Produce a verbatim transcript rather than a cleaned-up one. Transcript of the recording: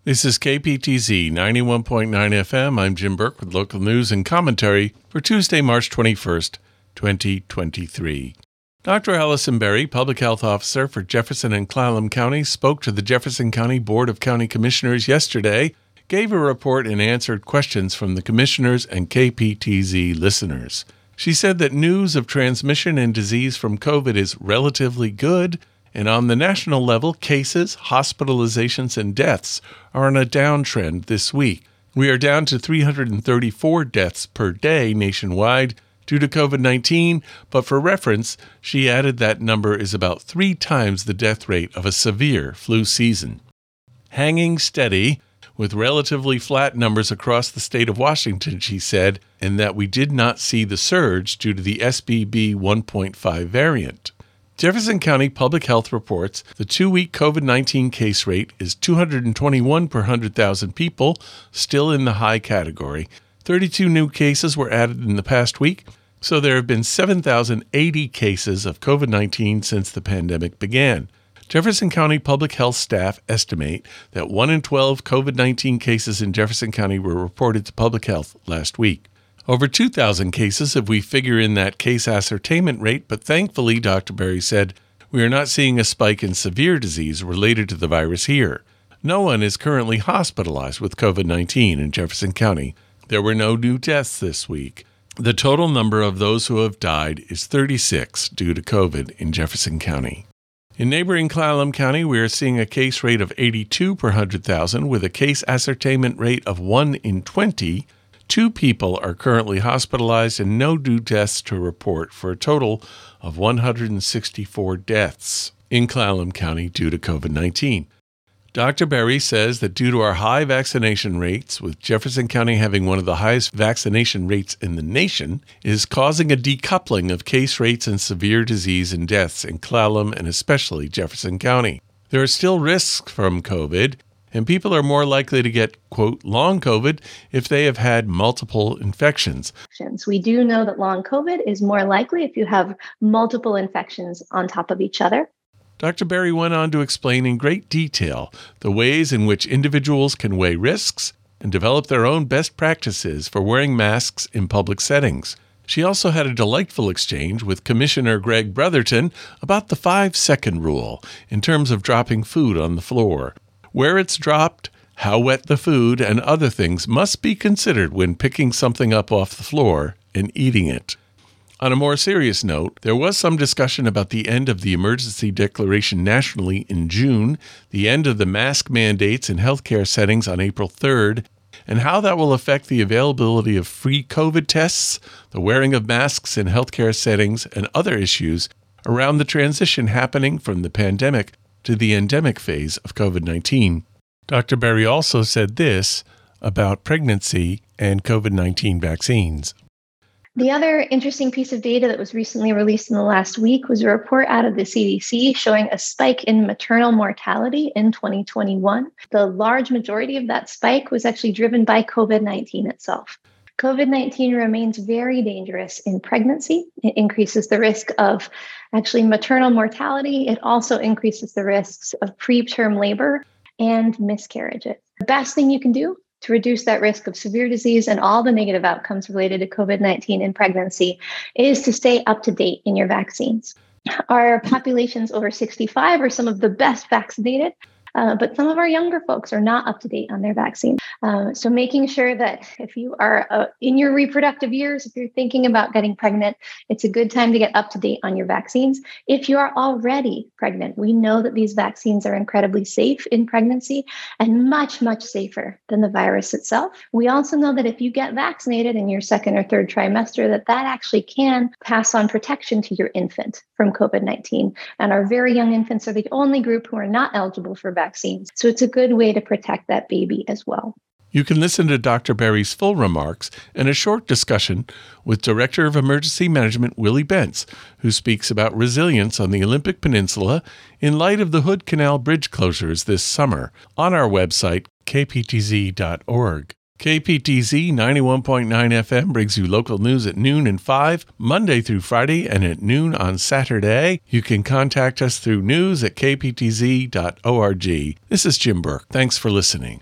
This is K P T Z ninety-one point nine F M. I'm Jim Burke with local news and commentary for Tuesday, March twenty-first, twenty twenty-three. Doctor Allison Berry, Public Health Officer for Jefferson and Clallam County, spoke to the Jefferson County Board of County Commissioners yesterday, gave a report and answered questions from the commissioners and K P T Z listeners. She said that news of transmission and disease from COVID is relatively good, and on the national level, cases, hospitalizations, and deaths are on a downtrend this week. We are down to three hundred thirty-four deaths per day nationwide due to COVID nineteen, but for reference, she added that number is about three times the death rate of a severe flu season. Hanging steady, with relatively flat numbers across the state of Washington, she said, and that we did not see the surge due to the S B B one point five variant. Jefferson County Public Health reports the two-week COVID nineteen case rate is two hundred twenty-one per one hundred thousand people, still in the high category. thirty-two new cases were added in the past week, so there have been seven thousand eighty cases of COVID nineteen since the pandemic began. Jefferson County Public Health staff estimate that one in twelve COVID nineteen cases in Jefferson County were reported to Public Health last week. Over two thousand cases if we figure in that case ascertainment rate, but thankfully, Doctor Berry said, we are not seeing a spike in severe disease related to the virus here. No one is currently hospitalized with COVID nineteen in Jefferson County. There were no new deaths this week. The total number of those who have died is thirty-six due to COVID in Jefferson County. In neighboring Clallam County, we are seeing a case rate of eighty-two per one hundred thousand with a case ascertainment rate of one in twenty. Two people are currently hospitalized and no new deaths to report for a total of one hundred sixty-four deaths in Clallam County due to COVID nineteen. Doctor Berry says that due to our high vaccination rates, with Jefferson County having one of the highest vaccination rates in the nation, is causing a decoupling of case rates and severe disease and deaths in Clallam and especially Jefferson County. There are still risks from COVID, and people are more likely to get, quote, long COVID if they have had multiple infections. We do know that long COVID is more likely if you have multiple infections on top of each other. Doctor Berry went on to explain in great detail the ways in which individuals can weigh risks and develop their own best practices for wearing masks in public settings. She also had a delightful exchange with Commissioner Greg Brotherton about the five-second rule in terms of dropping food on the floor. Where it's dropped, how wet the food, and other things must be considered when picking something up off the floor and eating it. On a more serious note, there was some discussion about the end of the emergency declaration nationally in June, the end of the mask mandates in healthcare settings on April third, and how that will affect the availability of free COVID tests, the wearing of masks in healthcare settings, and other issues around the transition happening from the pandemic to the endemic phase of COVID nineteen. Doctor Berry also said this about pregnancy and COVID nineteen vaccines. The other interesting piece of data that was recently released in the last week was a report out of the C D C showing a spike in maternal mortality in twenty twenty-one. The large majority of that spike was actually driven by COVID nineteen itself. COVID nineteen remains very dangerous in pregnancy. It increases the risk of actually maternal mortality. It also increases the risks of preterm labor and miscarriages. The best thing you can do to reduce that risk of severe disease and all the negative outcomes related to COVID nineteen in pregnancy is to stay up to date in your vaccines. Our populations over sixty-five are some of the best vaccinated. Uh, but some of our younger folks are not up to date on their vaccine. Uh, so making sure that if you are uh, in your reproductive years, if you're thinking about getting pregnant, it's a good time to get up to date on your vaccines. If you are already pregnant, we know that these vaccines are incredibly safe in pregnancy and much, much safer than the virus itself. We also know that if you get vaccinated in your second or third trimester, that that actually can pass on protection to your infant from COVID nineteen. And our very young infants are the only group who are not eligible for vaccines. Vaccines. So it's a good way to protect that baby as well. You can listen to Doctor Berry's full remarks and a short discussion with Director of Emergency Management Willie Bentz, who speaks about resilience on the Olympic Peninsula in light of the Hood Canal Bridge closures this summer on our website, k p t z dot org. K P T Z ninety-one point nine F M brings you local news at noon and five, Monday through Friday, and at noon on Saturday. You can contact us through news at k p t z dot org. This is Jim Burke. Thanks for listening.